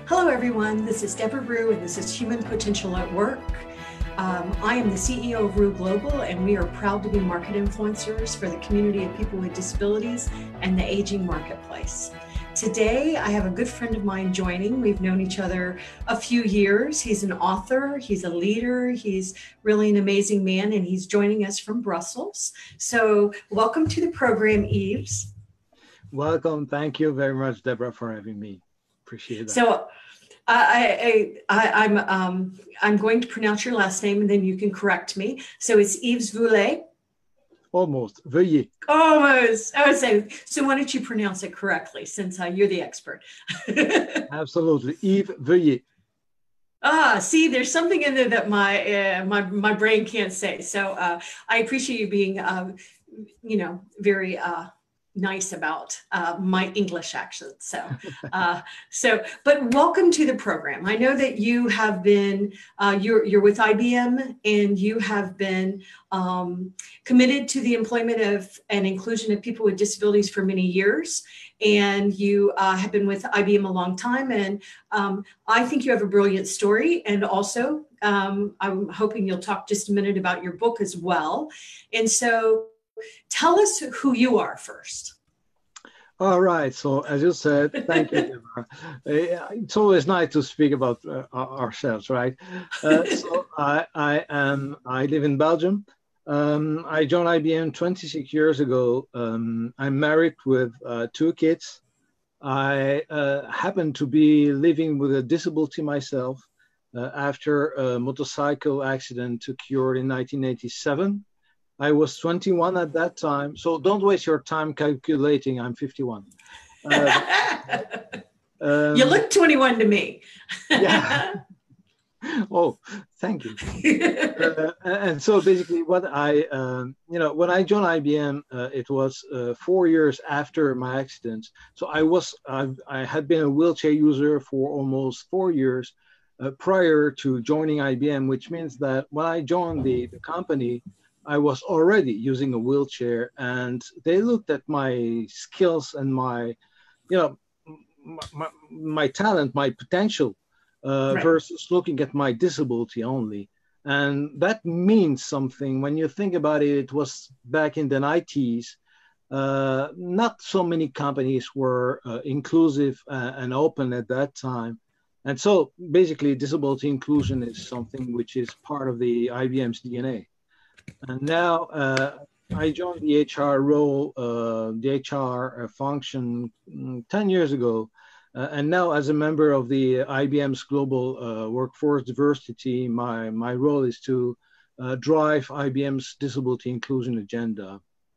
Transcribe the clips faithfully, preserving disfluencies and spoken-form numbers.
Hello, everyone. This is Deborah Rue, and this is Human Potential at Work. Um, I am the C E O of Rue Global, and we are proud to be market influencers for the community of people with disabilities and the aging marketplace. Today, I have a good friend of mine joining. We've known each other a few years. He's an author, he's a leader, he's really an amazing man, and he's joining us from Brussels. So welcome to the program, Yves. Welcome. Thank you very much, Deborah, for having me. Appreciate that. So I, I, I, I'm, um, I'm going to pronounce your last name and then you can correct me. So it's Yves Veuillet. Almost. Veuillet. Almost. I would say, so why don't you pronounce it correctly since uh, you're the expert? Absolutely. Yves Veuillet. Ah, see, there's something in there that my, uh, my, my brain can't say. So uh, I appreciate you being, uh, you know, very, uh, nice about uh, my English accent. So, uh, so, but welcome to the program. I know that you have been, uh, you're, you're with I B M and you have been um, committed to the employment of and inclusion of people with disabilities for many years. And you uh, have been with I B M a long time. And um, I think you have a brilliant story. And also, um, I'm hoping you'll talk just a minute about your book as well. And so, tell us who you are first. All right. So as you said, thank you, Deborah. Uh, it's always nice to speak about uh, ourselves, right? Uh, so I, I am. I live in Belgium. Um, I joined I B M twenty-six years ago. Um, I'm married with uh, two kids. I uh, happen to be living with a disability myself uh, after a motorcycle accident occurred in nineteen eighty-seven. I was twenty-one at that time, so don't waste your time calculating. I'm fifty-one. Uh, um, you look twenty-one to me. Yeah. Oh, thank you. uh, and so basically, what I, um, you know, when I joined I B M, uh, it was uh, four years after my accident. So I was, I've, I had been a wheelchair user for almost four years uh, prior to joining I B M, which means that when I joined the, the company, I was already using a wheelchair, and they looked at my skills and my, you know, my, my, my talent, my potential, uh, right. versus looking at my disability only. And that means something. When you think about it, it was back in the nineties. Uh, not so many companies were uh, inclusive uh, and open at that time. And so basically disability inclusion is something which is part of the I B M's D N A. And now uh, I joined the H R role, uh, the H R function um, ten years ago. Uh, and now as a member of the I B M's global uh, workforce diversity, my, my role is to uh, drive I B M's disability inclusion agenda.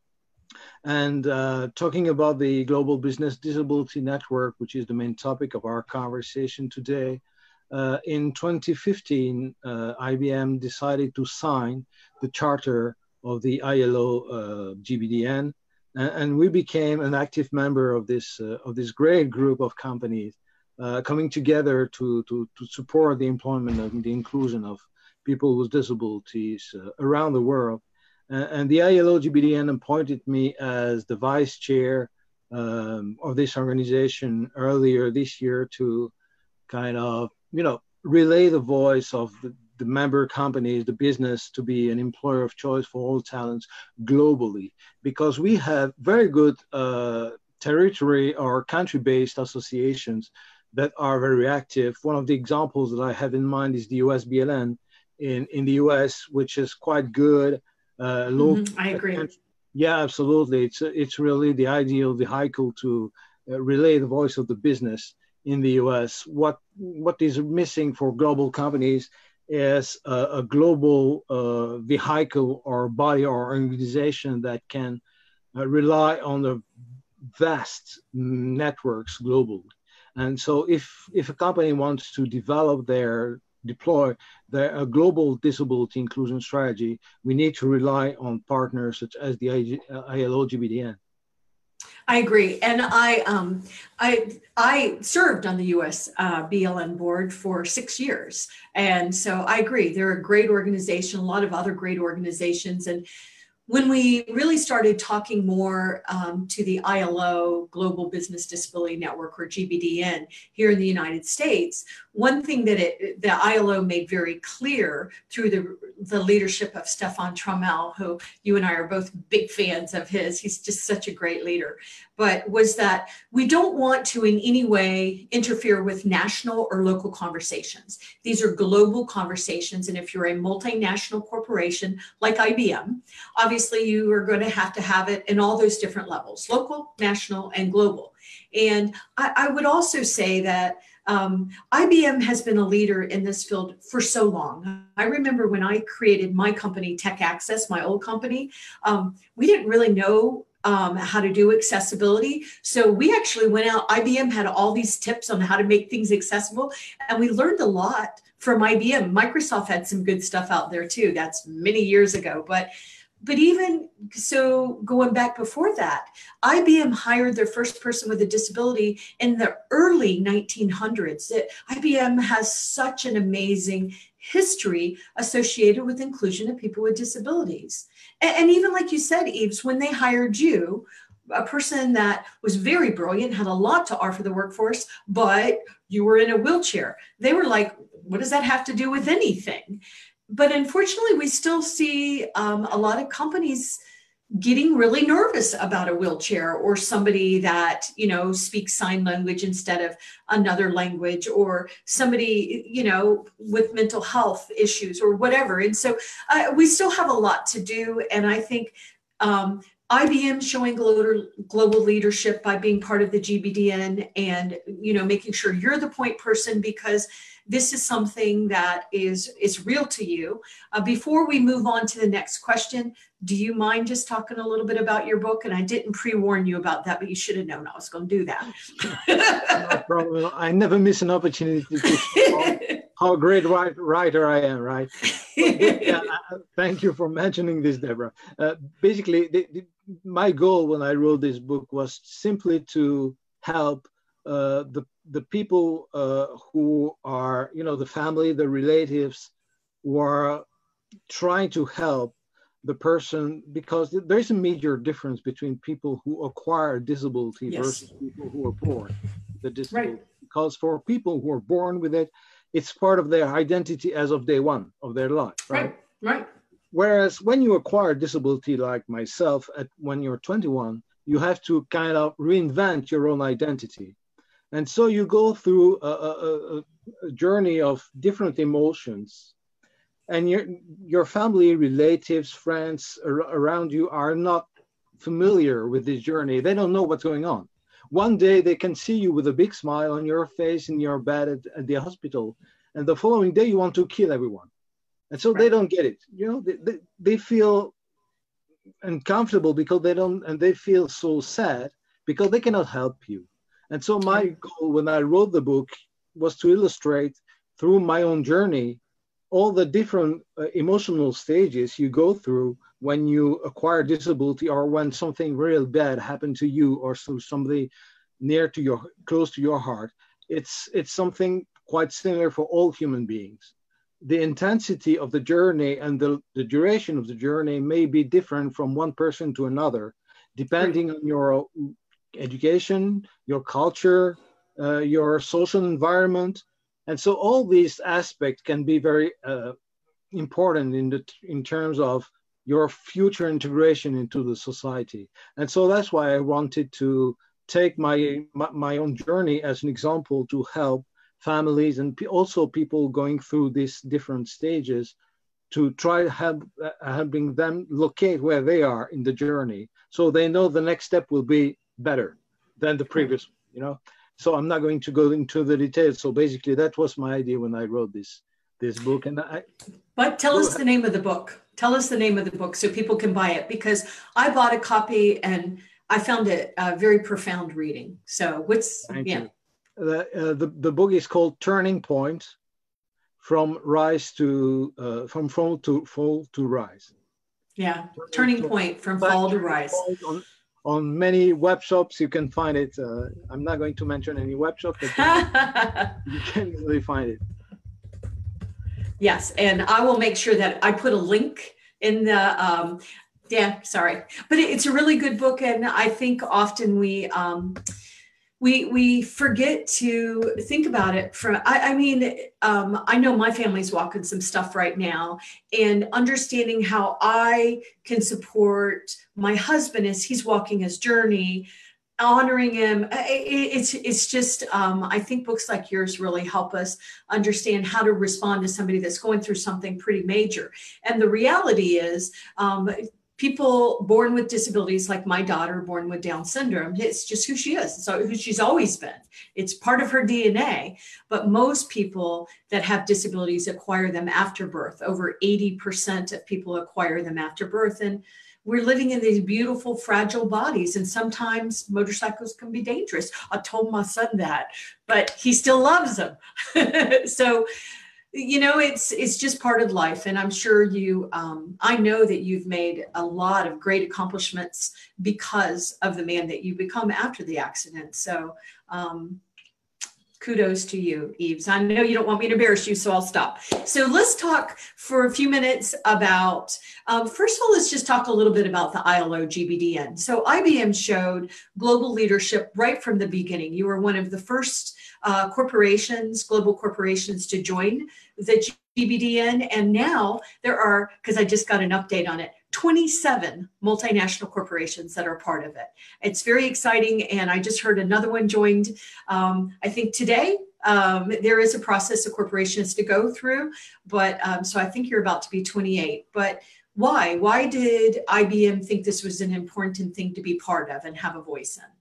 And uh, talking about the Global Business Disability Network, which is the main topic of our conversation today, Uh, in twenty fifteen, uh, I B M decided to sign the charter of the I L O uh, G B D N, and, and we became an active member of this uh, of this great group of companies uh, coming together to, to to support the employment and the inclusion of people with disabilities uh, around the world. Uh, and the I L O G B D N appointed me as the vice chair um, of this organization earlier this year to kind of you know, relay the voice of the, the member companies, the business, to be an employer of choice for all talents globally, because we have very good uh, territory or country-based associations that are very active. One of the examples that I have in mind is the U S B L N in, in the U S, which is quite good. Uh, mm-hmm, I agree. Yeah, absolutely. It's, it's really the ideal vehicle to uh, relay the voice of the business in the U S. What what is missing for global companies is a, a global uh, vehicle or body or organization that can uh, rely on the vast networks globally. And so if, if a company wants to develop their, deploy their a global disability inclusion strategy, we need to rely on partners such as the I L O G B D N. I agree, and I um, I I served on the U S uh, B L N board for six years, and so I agree. They're a great organization, a lot of other great organizations, and when we really started talking more um, to the I L O, Global Business Disability Network, or G B D N, here in the United States, one thing that it, the I L O made very clear through the, the leadership of Stefan Trammell, who you and I are both big fans of his, he's just such a great leader, but was that we don't want to in any way interfere with national or local conversations. These are global conversations, and if you're a multinational corporation like I B M, obviously you are going to have to have it in all those different levels, local, national, and global. And I, I would also say that um, I B M has been a leader in this field for so long. I remember when I created my company, Tech Access, my old company, um, we didn't really know Um, how to do accessibility. So we actually went out, I B M had all these tips on how to make things accessible, and we learned a lot from I B M. Microsoft had some good stuff out there too. That's many years ago. But but even so, going back before that, I B M hired their first person with a disability in the early nineteen hundreds. I B M has such an amazing history associated with inclusion of people with disabilities. And even like you said, Yves, when they hired you, a person that was very brilliant, had a lot to offer the workforce, but you were in a wheelchair. They were like, what does that have to do with anything? But unfortunately, we still see um, a lot of companies getting really nervous about a wheelchair or somebody that, you know, speaks sign language instead of another language, or somebody, you know, with mental health issues or whatever. And so uh, we still have a lot to do. And I think um, I B M showing global, global leadership by being part of the G B D N and, you know, making sure you're the point person, because this is something that is, is real to you. Uh, before we move on to the next question, do you mind just talking a little bit about your book? And I didn't pre-warn you about that, but you should have known I was going to do that. No problem. I never miss an opportunity to show how great writer I am, right? But, yeah, thank you for mentioning this, Deborah. Uh, basically, the, the, my goal when I wrote this book was simply to help uh, the the people uh, who are, you know, the family, the relatives, who are trying to help the person, because there's a major difference between people who acquire disability yes. versus people who are born with the disability. Right. Because for people who are born with it, it's part of their identity as of day one of their life, right? Right, right. Whereas when you acquire disability like myself, at when you're twenty-one, you have to kind of reinvent your own identity. And so you go through a, a, a journey of different emotions, and your, your family, relatives, friends ar- around you are not familiar with this journey. They don't know what's going on. One day they can see you with a big smile on your face in your bed at, at the hospital, and the following day you want to kill everyone. And so right. they don't get it. You know, they, they, they feel uncomfortable because they don't, and they feel so sad because they cannot help you. And so my goal when I wrote the book was to illustrate through my own journey all the different uh, emotional stages you go through when you acquire disability, or when something real bad happened to you or to somebody near to your, close to your heart. It's, it's something quite similar for all human beings. The intensity of the journey and the, the duration of the journey may be different from one person to another, depending on your education, your culture, uh, your social environment. And so all these aspects can be very uh, important in, the, in terms of your future integration into the society. And so that's why I wanted to take my, my, my own journey as an example to help families and also people going through these different stages, to try to help uh, helping them locate where they are in the journey, so they know the next step will be better than the previous, you know. So I'm not going to go into the details. So basically, that was my idea when I wrote this this book. And I. But tell us the name of the book. Tell us the name of the book so people can buy it, because I bought a copy and I found it a very profound reading. So what's Thank yeah. You. The, uh, the the book is called Turning Point: From Rise to uh, from Fall to Fall to Rise. Yeah, Turning, Turning Point from Fall to Rise. On, on many web shops, you can find it. Uh, I'm not going to mention any web shop, but you can easily find it. Yes, and I will make sure that I put a link in the um, Yeah, sorry, but it, it's a really good book, and I think often we um, we we forget to think about it. From I, I mean, um, I know my family's walking some stuff right now, and understanding how I can support my husband as he's walking his journey, honoring him. It's it's just um, I think books like yours really help us understand how to respond to somebody that's going through something pretty major. And the reality is, um, people born with disabilities, like my daughter born with Down syndrome, it's just who she is. So who she's always been. It's part of her D N A. But most people that have disabilities acquire them after birth. Over eighty percent of people acquire them after birth. And we're living in these beautiful, fragile bodies. And sometimes motorcycles can be dangerous. I told my son that, but he still loves them. So, you know, it's it's just part of life. And I'm sure you, um, I know that you've made a lot of great accomplishments because of the man that you become after the accident. So um, kudos to you, Yves. I know you don't want me to embarrass you, so I'll stop. So let's talk for a few minutes about, um, first of all, let's just talk a little bit about the I L O G B D N. So I B M showed global leadership right from the beginning. You were one of the first uh, corporations, global corporations, to join the G B D N. And now there are, because I just got an update on it, twenty-seven multinational corporations that are part of it. It's very exciting. And I just heard another one joined, um, I think today. Um, there is a process of corporations to go through, but um, so I think you're about to be twenty-eight. But why? Why did I B M think this was an important thing to be part of and have a voice in?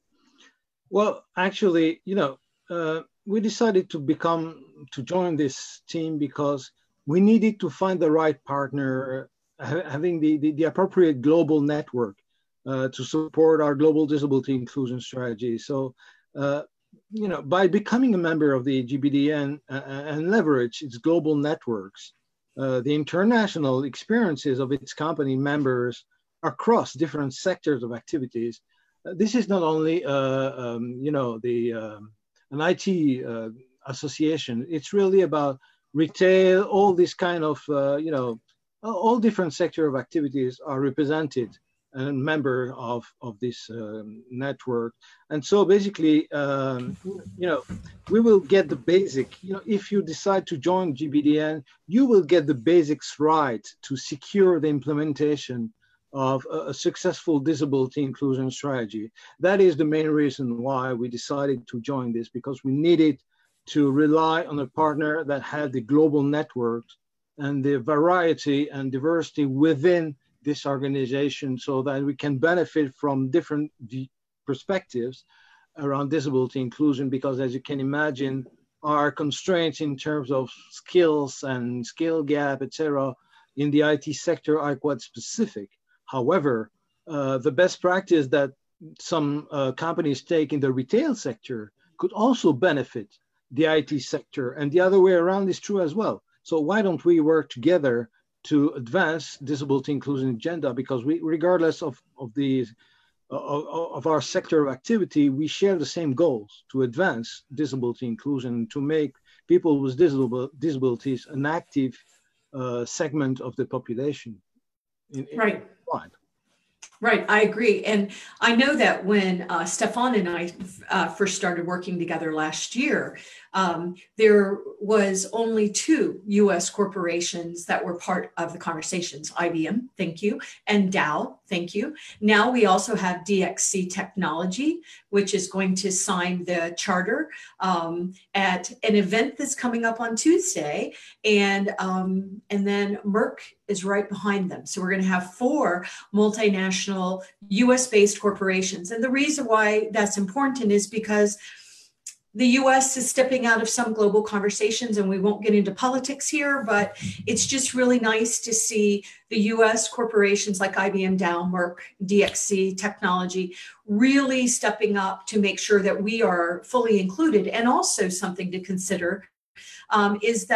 Well, actually, you know, uh, we decided to become, to join this team because we needed to find the right partner, having the, the, the appropriate global network uh, to support our global disability inclusion strategy. So, uh, you know, by becoming a member of the G B D N uh, and leverage its global networks, uh, the international experiences of its company members across different sectors of activities, uh, this is not only, uh, um, you know, the um, an I T uh, association. It's really about retail, all this kind of, uh, you know, all different sector of activities are represented and member of, of this um, network. And so basically, um, you know, we will get the basic, you know, if you decide to join G B D N, you will get the basics right to secure the implementation of a, a successful disability inclusion strategy. That is the main reason why we decided to join this, because we needed to rely on a partner that had the global network and the variety and diversity within this organization, so that we can benefit from different perspectives around disability inclusion. Because as you can imagine, our constraints in terms of skills and skill gap, et cetera, in the I T sector are quite specific. However, uh, the best practice that some uh, companies take in the retail sector could also benefit the I T sector, and the other way around is true as well. So why don't we work together to advance disability inclusion agenda? Because we, regardless of, of, the, of, of our sector of activity, we share the same goals to advance disability inclusion, to make people with disable, disabilities an active uh, segment of the population. In, in right. Right. Right, I agree. And I know that when uh, Stefan and I uh, first started working together last year, um, there was only two U S corporations that were part of the conversations, I B M, thank you, and Dow, thank you. Now we also have D X C Technology, which is going to sign the charter um, at an event that's coming up on Tuesday. And, um, and then Merck is right behind them. So we're going to have four multinational U S-based corporations. And the reason why that's important is because the U S is stepping out of some global conversations, and we won't get into politics here, but it's just really nice to see the U S corporations like I B M, Dow, Merck, D X C Technology really stepping up to make sure that we are fully included. And also something to consider Um, is that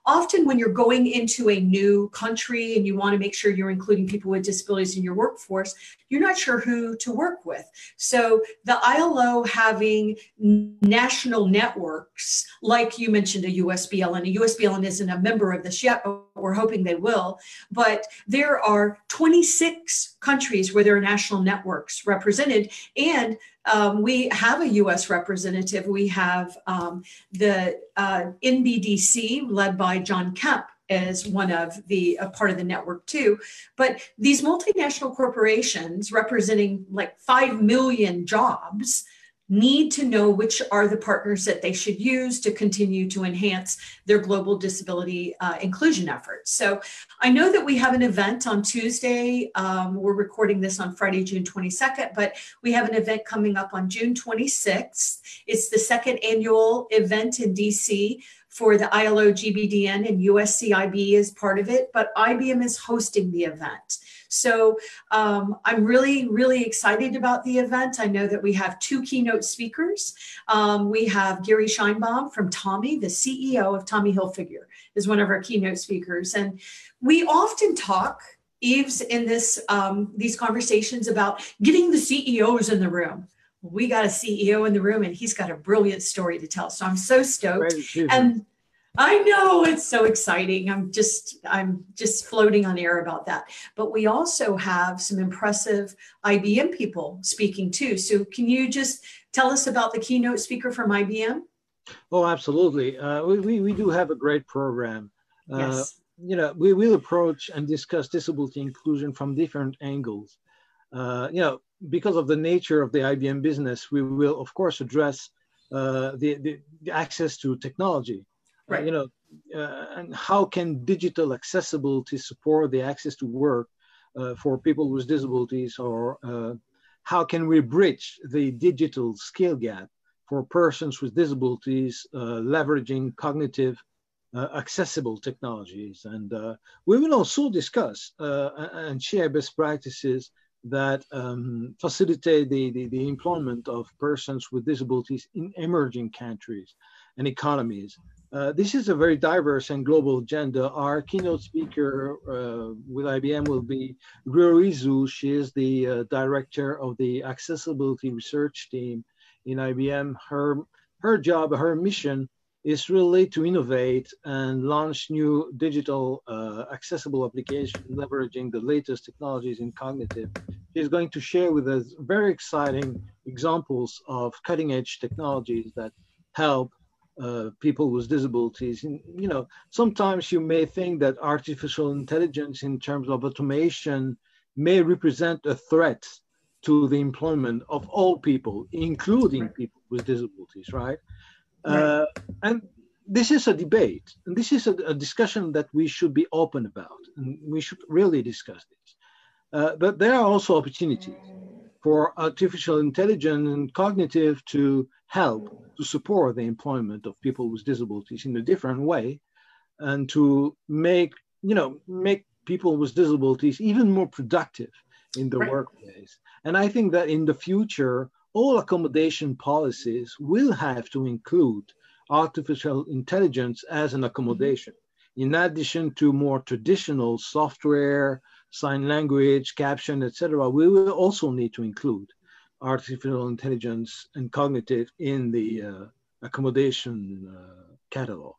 often when you're going into a new country and you want to make sure you're including people with disabilities in your workforce, you're not sure who to work with. So the I L O having national networks, like you mentioned, a U S B L N, a U S B L N isn't a member of this yet, but we're hoping they will. But there are twenty-six countries where there are national networks represented. And um, we have a U S representative. We have um, the uh, N B D C led by John Kemp as one of the a part of the network too. But these multinational corporations representing like five million jobs need to know which are the partners that they should use to continue to enhance their global disability uh, inclusion efforts. So I know that we have an event on Tuesday. Um, we're recording this on Friday, June twenty-second, but we have an event coming up on June twenty-sixth. It's the second annual event in D C for the I L O G B D N, and U S C I B is part of it, but I B M is hosting the event. So um, I'm really, really excited about the event. I know that we have two keynote speakers. Um, we have Gary Scheinbaum from Tommy, the C E O of Tommy Hilfiger, is one of our keynote speakers. And we often talk, Yves, in this um, these conversations about getting the C E Os in the room. We got a C E O in the room and he's got a brilliant story to tell. So I'm so stoked. And I know, it's so exciting. I'm just, I'm just floating on air about that. But we also have some impressive I B M people speaking too. So can you just tell us about the keynote speaker from I B M? Oh, absolutely. Uh, we, we, we do have a great program. Uh, yes. You know, we will approach and discuss disability inclusion from different angles. Uh, you know, because of the nature of the I B M business, we will, of course, address uh, the, the, the access to technology. Right. Uh, you know, uh, and how can digital accessibility support the access to work uh, for people with disabilities, or uh, how can we bridge the digital skill gap for persons with disabilities, uh, leveraging cognitive uh, accessible technologies. And uh, we will also discuss uh, and share best practices that um, facilitate the, the, the employment of persons with disabilities in emerging countries and economies. Uh, this is a very diverse and global agenda. Our keynote speaker uh, with I B M will be Rui Zhu. She is the uh, director of the accessibility research team in I B M. Her, her job, her mission is really to innovate and launch new digital uh, accessible applications, leveraging the latest technologies in cognitive. She's going to share with us very exciting examples of cutting edge technologies that help Uh, people with disabilities. And, you know, sometimes you may think that artificial intelligence in terms of automation may represent a threat to the employment of all people, including right. people with disabilities, right? right. Uh, and this is a debate, and this is a, a discussion that we should be open about, and we should really discuss this. Uh, but there are also opportunities for artificial intelligence and cognitive to help to support the employment of people with disabilities in a different way, and to make, you know, make people with disabilities even more productive in the right. workplace. And I think that in the future, all accommodation policies will have to include artificial intelligence as an accommodation, mm-hmm. in addition to more traditional software, sign language, caption, et cetera. We will also need to include artificial intelligence and cognitive in the uh, accommodation uh, catalog.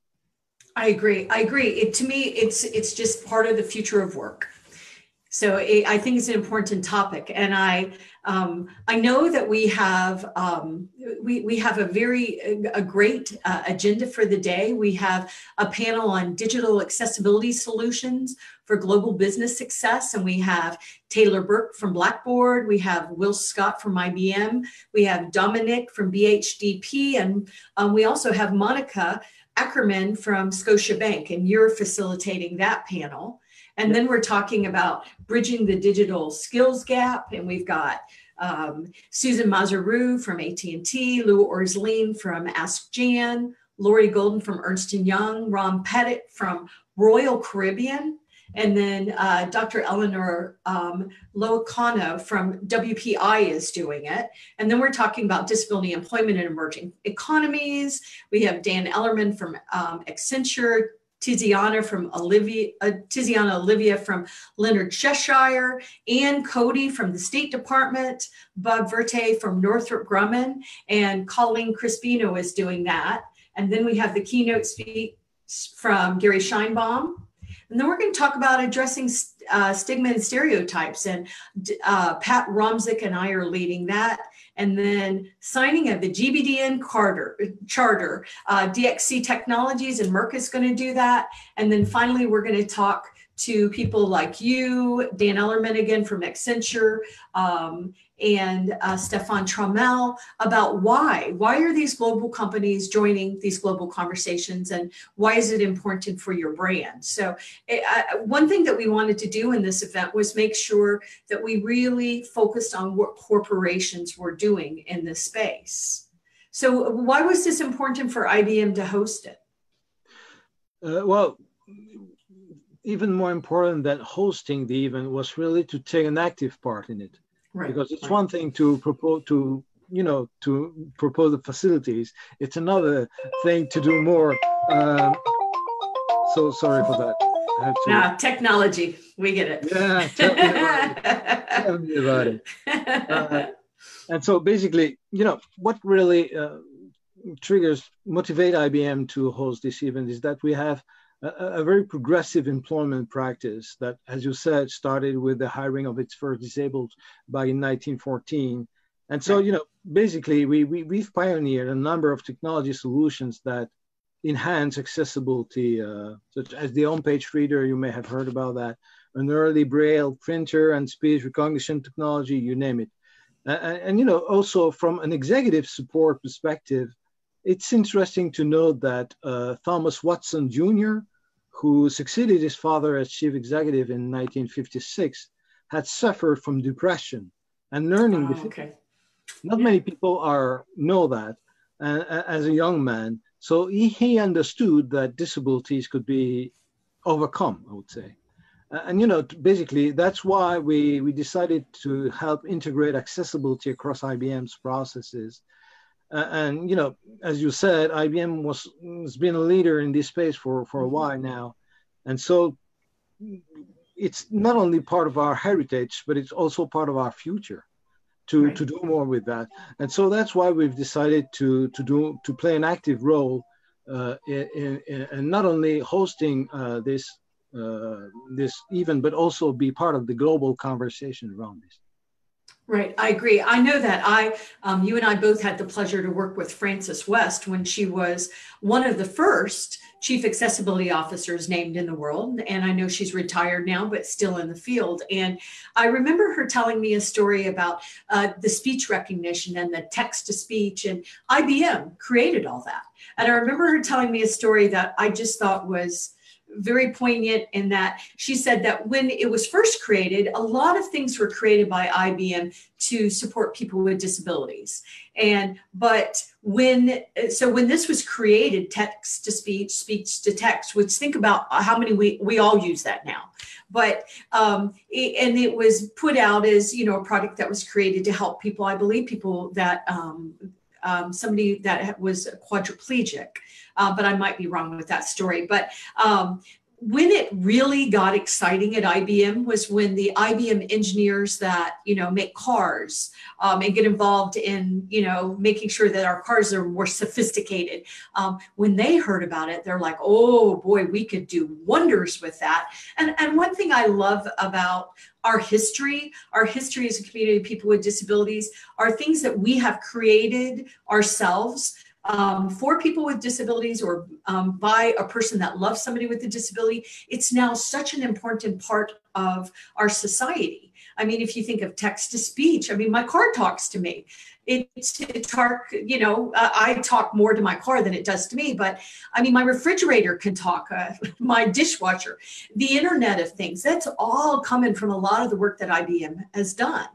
I agree. I agree. It, to me, it's it's just part of the future of work. So it, I think it's an important topic, and I um, I know that we have um, we we have a very a great uh, agenda for the day. We have a panel on digital accessibility solutions for global business success, and we have Taylor Burke from Blackboard. We have Will Scott from I B M. We have Dominic from B H D P, and um, we also have Monica Ackerman from Scotiabank, and you're facilitating that panel. And then we're talking about bridging the digital skills gap. And we've got um, Susan Mazaru from A T and T, Lou Orsleen from Ask Jan, Lori Golden from Ernst and Young, Ron Pettit from Royal Caribbean, and then uh, Doctor Eleanor um, Loacano from W P I is doing it. And then we're talking about disability employment in emerging economies. We have Dan Ellerman from um, Accenture, Tiziana from Olivia, uh, Tiziana Olivia from Leonard Cheshire, Ann Cody from the State Department, Bob Verte from Northrop Grumman, and Colleen Crispino is doing that. And then we have the keynote speech from Gary Scheinbaum. And then we're going to talk about addressing uh, stigma and stereotypes. And uh, Pat Romzik and I are leading that. And then signing of the G B D N Charter, charter uh, D X C Technologies, and Merck is going to do that. And then finally, we're going to talk to people like you, Dan Ellerman again from Accenture, um, and uh, Stefan Trammell about why. Why are these global companies joining these global conversations, and why is it important for your brand? So it, I, one thing that we wanted to do in this event was make sure that we really focused on what corporations were doing in this space. So why was this important for I B M to host it? Uh, well, even more important than hosting the event was really to take an active part in it. Right, because it's right. one thing to propose to, you know, to propose the facilities. It's another thing to do more. Um, so sorry for that. I have to, nah, technology, we get it. Yeah, tell me about it. Tell me about it. Uh, and so basically, you know, what really uh, triggers, motivate I B M to host this event is that we have a, a very progressive employment practice that, as you said, started with the hiring of its first disabled back in nineteen fourteen. And so, you know, basically, we, we, we've pioneered a number of technology solutions that enhance accessibility, uh, such as the on-page reader, you may have heard about that, an early Braille printer and speech recognition technology, you name it. And, and, you know, also from an executive support perspective, it's interesting to note that uh, Thomas Watson Junior, who succeeded his father as chief executive in nineteen fifty-six, had suffered from depression and learning oh, difficulties. Okay. Not yeah. many people are know that uh, as a young man. So he, he understood that disabilities could be overcome, I would say. Uh, and, you know, basically, that's why we, we decided to help integrate accessibility across I B M's processes. Uh, and, you know, as you said, I B M was, has been a leader in this space for, for a while now. And so it's not only part of our heritage, but it's also part of our future to, right. to do more with that. And so that's why we've decided to, to, do, to play an active role uh, in, in, in not only hosting uh, this, uh, this event, but also be part of the global conversation around this. Right, I agree. I know that I, um, you and I both had the pleasure to work with Frances West when she was one of the first chief accessibility officers named in the world. And I know she's retired now, but still in the field. And I remember her telling me a story about uh, the speech recognition and the text to speech, and I B M created all that. And I remember her telling me a story that I just thought was very poignant, in that she said that when it was first created, a lot of things were created by I B M to support people with disabilities. And, but when, so when this was created, text to speech, speech to text, which think about how many we, we all use that now. But, um, it, and it was put out as, you know, a product that was created to help people, I believe people that, um, um, somebody that was quadriplegic. Uh, but I might be wrong with that story. But um, when it really got exciting at I B M was when the I B M engineers that, you know, make cars um, and get involved in, you know, making sure that our cars are more sophisticated. Um, when they heard about it, they're like, oh boy, we could do wonders with that. And, and one thing I love about our history, our history as a community of people with disabilities, are things that we have created ourselves Um, for people with disabilities, or um, by a person that loves somebody with a disability. It's now such an important part of our society. I mean, if you think of text to speech, I mean, my car talks to me. It's, it's hard, you know, uh, I talk more to my car than it does to me, but I mean, my refrigerator can talk, uh, my dishwasher, the Internet of Things, that's all coming from a lot of the work that I B M has done.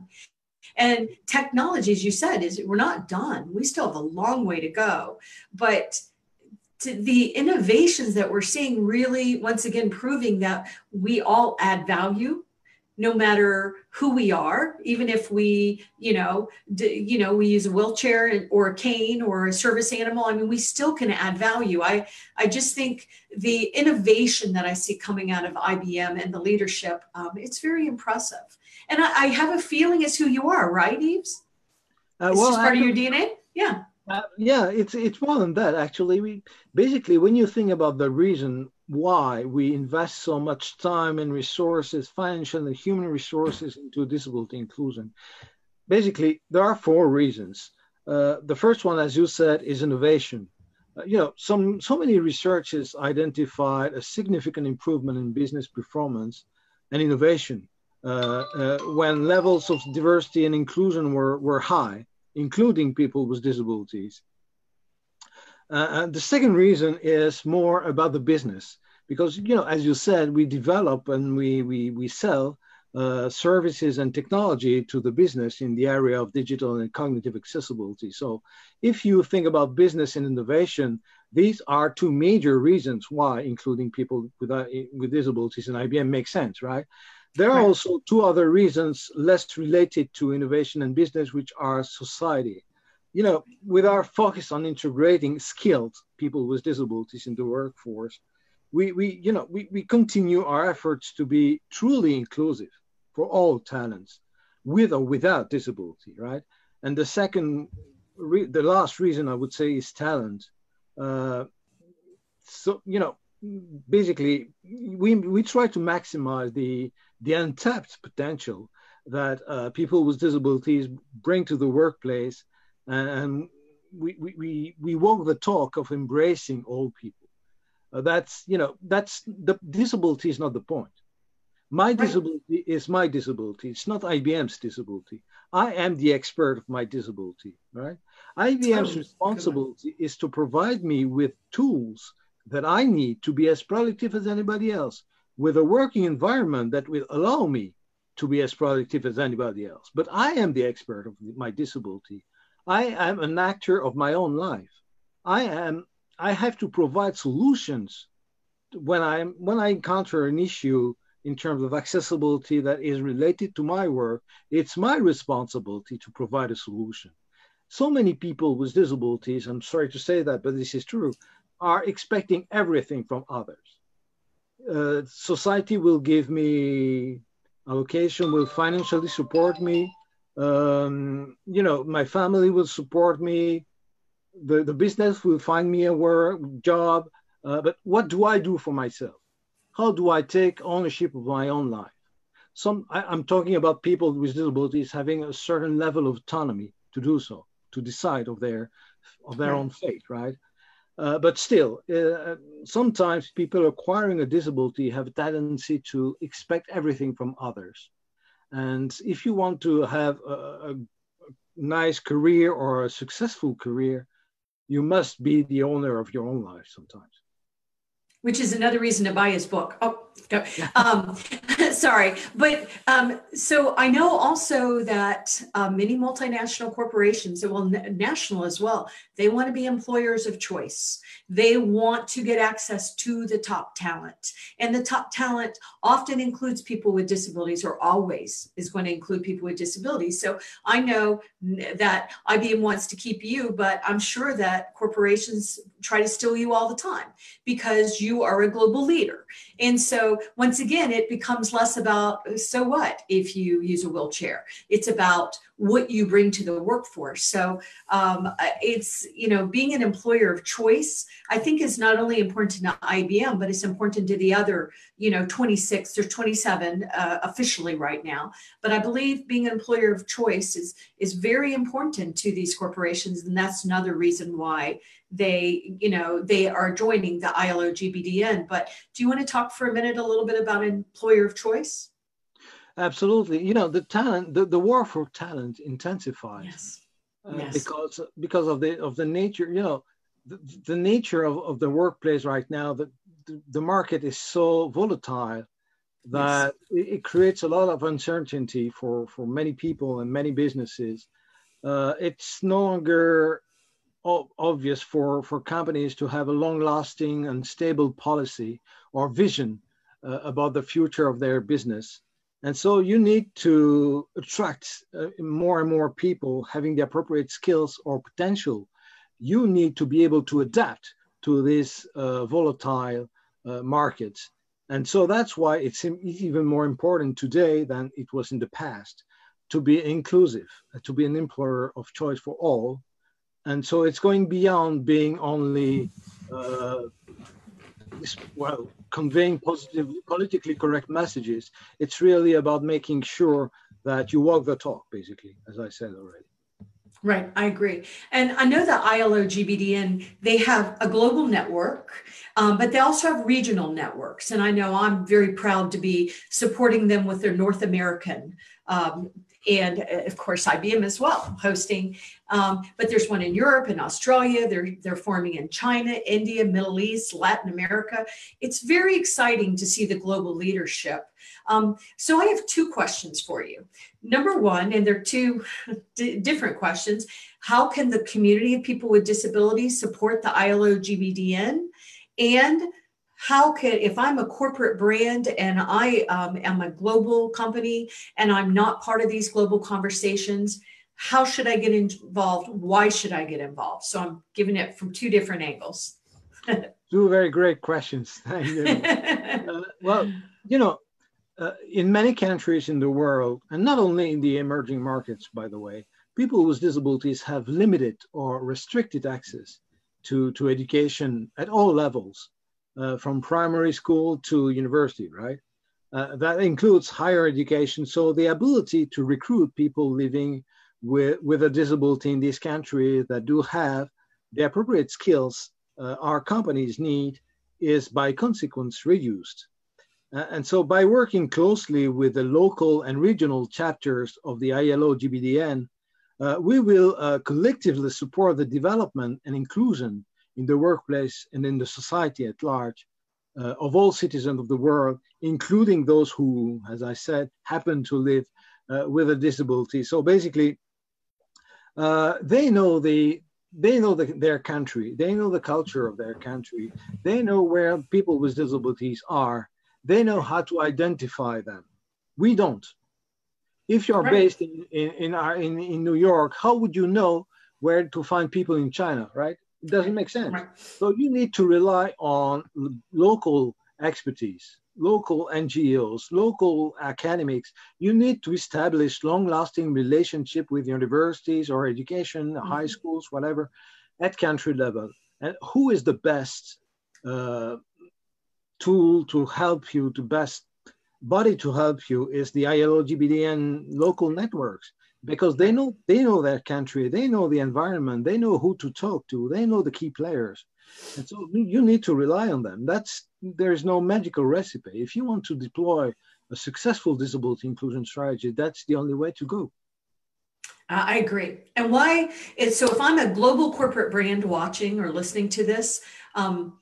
And technology, as you said, is we're not done. We still have a long way to go. But to the innovations that we're seeing really, once again, proving that we all add value no matter who we are, even if we, you know, d- you know, we use a wheelchair or a cane or a service animal. I mean, we still can add value. I, I just think the innovation that I see coming out of I B M and the leadership, um, it's very impressive. And I, I have a feeling it's who you are, right, Yves? Uh, It's well, just part of your actually, D N A. Yeah. uh, yeah, it's it's more than that. Actually, we basically, when you think about the reason why we invest so much time and resources, financial and human resources into disability inclusion, basically there are four reasons. Uh, the first one, as you said, is innovation. Uh, you know, some so many researchers identified a significant improvement in business performance and innovation uh, uh, when levels of diversity and inclusion were were high, including people with disabilities. Uh, and the second reason is more about the business, because, you know, as you said, we develop and we we we sell uh, services and technology to the business in the area of digital and cognitive accessibility. So, if you think about business and innovation, these are two major reasons why including people with uh, with disabilities in I B M makes sense, right? There are Right. also two other reasons less related to innovation and business, which are society. You know, with our focus on integrating skilled people with disabilities in the workforce, we, we you know, we, we continue our efforts to be truly inclusive for all talents, with or without disability, right? And the second, re- the last reason I would say is talent. Uh, so, you know, basically, we, we try to maximize the, the untapped potential that uh, people with disabilities bring to the workplace, and we, we, we, we walk the talk of embracing all people. Uh, that's, you know, that's the disability is not the point. My Right. disability is my disability. It's not I B M's disability. I am the expert of my disability, right? I B M's Oh, good one. responsibility is to provide me with tools that I need to be as productive as anybody else, with a working environment that will allow me to be as productive as anybody else. But I am the expert of my disability. I am an actor of my own life. I am. I have to provide solutions when I when I encounter an issue in terms of accessibility that is related to my work. It's my responsibility to provide a solution. So many people with disabilities, I'm sorry to say that, but this is true, are expecting everything from others. Uh, society will give me allocation, will financially support me. Um, you know, my family will support me. The, the business will find me a work job. Uh, but what do I do for myself? How do I take ownership of my own life? Some I, I'm talking about people with disabilities having a certain level of autonomy to do so, to decide of their of their Right. own fate, right? Uh, but still, uh, sometimes people acquiring a disability have a tendency to expect everything from others. And if you want to have a, a nice career or a successful career, you must be the owner of your own life sometimes. Which is another reason to buy his book. Oh, no. um, sorry. But um, so I know also that uh, many multinational corporations, well, n- national as well, they want to be employers of choice. They want to get access to the top talent. And the top talent often includes people with disabilities, or always is going to include people with disabilities. So I know that I B M wants to keep you, but I'm sure that corporations try to steal you all the time because you are a global leader. And so once again, it becomes less about, so what if you use a wheelchair? It's about what you bring to the workforce. So um, it's, you know, being an employer of choice, I think is not only important to I B M, but it's important to the other, you know, twenty-six or twenty-seven uh, officially right now. But I believe being an employer of choice is, is very important to these corporations. And that's another reason why they, you know, they are joining the I L O G B D N. But do you want to talk for a minute a little bit about employer of choice? Absolutely. You know, the talent, the, the war for talent intensifies Yes. uh, Yes. because because of the of the nature, you know, the, the nature of, of the workplace right now, that the, the market is so volatile Yes. that it, it creates a lot of uncertainty for, for many people and many businesses. Uh, it's no longer o- obvious for, for companies to have a long-lasting and stable policy or vision uh, about the future of their business. And so you need to attract uh, more and more people having the appropriate skills or potential. You need to be able to adapt to this uh, volatile uh, market. And so that's why it's even more important today than it was in the past to be inclusive, to be an employer of choice for all. And so it's going beyond being only, uh, this, well, conveying positive, politically correct messages. It's really about making sure that you walk the talk, basically, as I said already. Right, I agree. And I know that I L O G B D N, they have a global network, um, but they also have regional networks. And I know I'm very proud to be supporting them with their North American um, and of course, I B M as well, hosting. Um, but there's one in Europe and Australia. They're, they're forming in China, India, Middle East, Latin America. It's very exciting to see the global leadership. Um, so I have two questions for you. Number one, and they're two d- different questions. How can the community of people with disabilities support the I L O G B D N? And how can, if I'm a corporate brand and I um, am a global company and I'm not part of these global conversations, how should I get involved? Why should I get involved? So I'm giving it from two different angles. Two very great questions. uh, well, you know, uh, in many countries in the world, and not only in the emerging markets, by the way, people with disabilities have limited or restricted access to, to education at all levels. Uh, from primary school to university, right? Uh, that includes higher education. So the ability to recruit people living with, with a disability in this country that do have the appropriate skills uh, our companies need is by consequence reduced. Uh, and so by working closely with the local and regional chapters of the I L O G B D N, uh, we will uh, collectively support the development and inclusion in the workplace and in the society at large uh, of all citizens of the world, including those who, as I said, happen to live uh, with a disability. So basically, uh, they know the they know the, their country, they know the culture of their country, they know where people with disabilities are, they know how to identify them. We don't. If you're right. based in in in, our, in in New York, how would you know where to find people in China, right? It doesn't make sense. Right. So you need to rely on local expertise, local N G Os, local academics. You need to establish long-lasting relationship with universities or education, mm-hmm. high schools, whatever, at country level. And who is the best uh, tool to help you, to best body to help you is the I L O G B D N local networks. Because they know they know their country, they know the environment, they know who to talk to, they know the key players, and so you need to rely on them. That's there is no magical recipe. If you want to deploy a successful disability inclusion strategy, that's the only way to go. Uh, I agree. And why is so? If I'm a global corporate brand watching or listening to this. Um,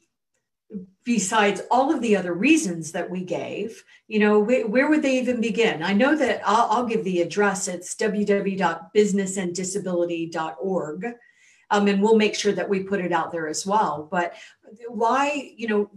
Besides all of the other reasons that we gave, you know, wh- where would they even begin? I know that I'll, I'll give the address. It's w w w dot business and disability dot org. Um, and we'll make sure that we put it out there as well. But why, you know,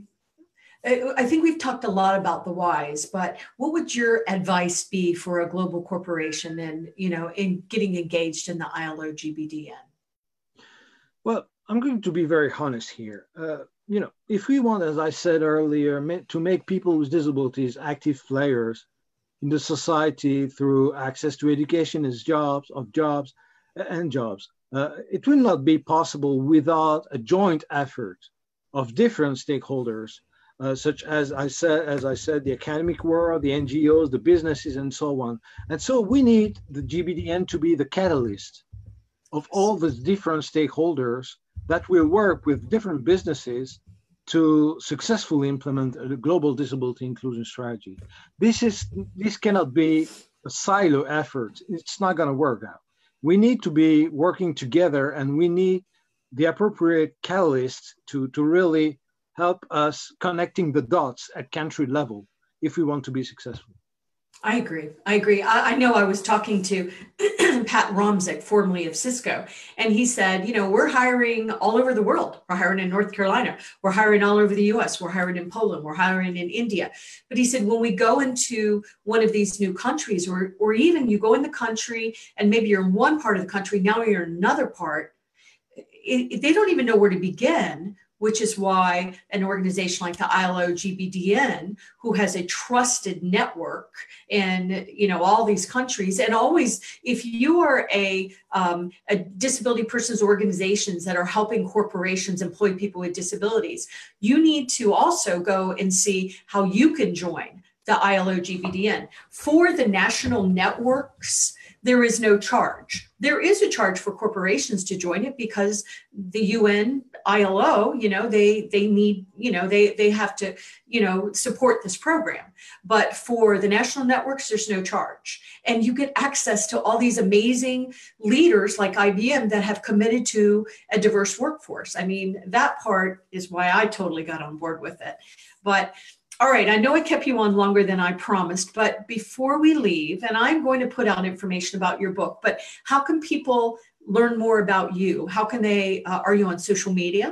I think we've talked a lot about the whys, but what would your advice be for a global corporation and, you know, in getting engaged in the I L O G B D N? Well, I'm going to be very honest here. Uh, You know, if we want, as I said earlier, to make people with disabilities active players in the society through access to education as jobs, of jobs and jobs, uh, it will not be possible without a joint effort of different stakeholders, uh, such as I said, as I said, the academic world, the N G Os, the businesses, and so on. And so we need the G B D N to be the catalyst of all the different stakeholders that will work with different businesses to successfully implement a global disability inclusion strategy. This is this cannot be a silo effort. It's not going to work out. We need to be working together, and we need the appropriate catalysts to, to really help us connecting the dots at country level if we want to be successful. I agree. I agree. I, I know I was talking to Pat Romzik, formerly of Cisco, and he said, you know, we're hiring all over the world. We're hiring in North Carolina. We're hiring all over the U S. We're hiring in Poland. We're hiring in India. But he said, when we go into one of these new countries, or, or even you go in the country and maybe you're in one part of the country, now you're in another part, it, it, they don't even know where to begin, which is why an organization like the I L O G B D N, who has a trusted network in, you know, all these countries, and always, if you are a, um, a disability persons organizations that are helping corporations employ people with disabilities, you need to also go and see how you can join the I L O G B D N. For the national networks, there is no charge. There is a charge for corporations to join it because the U N I L O, you know, they they need, you know, they they have to, you know, support this program. But for the national networks, there's no charge. And you get access to all these amazing leaders like I B M that have committed to a diverse workforce. I mean, that part is why I totally got on board with it. But all right, I know I kept you on longer than I promised, but before we leave, and I'm going to put out information about your book, but how can people learn more about you? How can they, uh, are you on social media?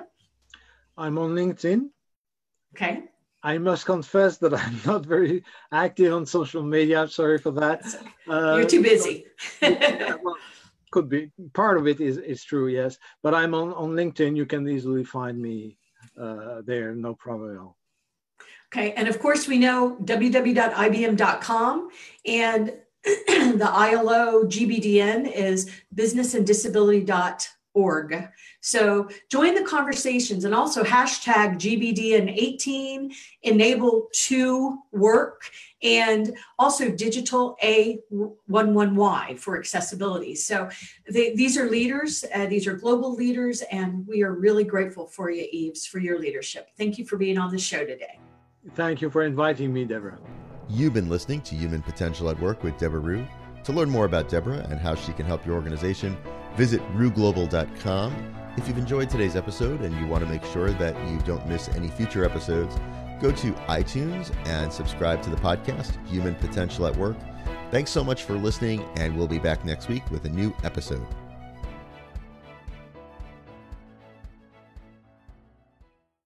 I'm on LinkedIn. Okay. I must confess that I'm not very active on social media. I'm sorry for that. You're too busy. Yeah, well, could be. Part of it is, is true, yes. But I'm on, on LinkedIn. You can easily find me uh, there, no problem at all. Okay, and of course we know w w w dot i b m dot com, and the I L O G B D N is business and disability dot org. So join the conversations, and also hashtag G B D N eighteen, enable to work, and also digital A eleven Y for accessibility. So they, these are leaders, uh, these are global leaders, and we are really grateful for you, Yves, for your leadership. Thank you for being on the show today. Thank you for inviting me, Deborah. You've been listening to Human Potential at Work with Deborah Rue. To learn more about Deborah and how she can help your organization, visit rue global dot com. If you've enjoyed today's episode and you want to make sure that you don't miss any future episodes, go to iTunes and subscribe to the podcast, Human Potential at Work. Thanks so much for listening, and we'll be back next week with a new episode.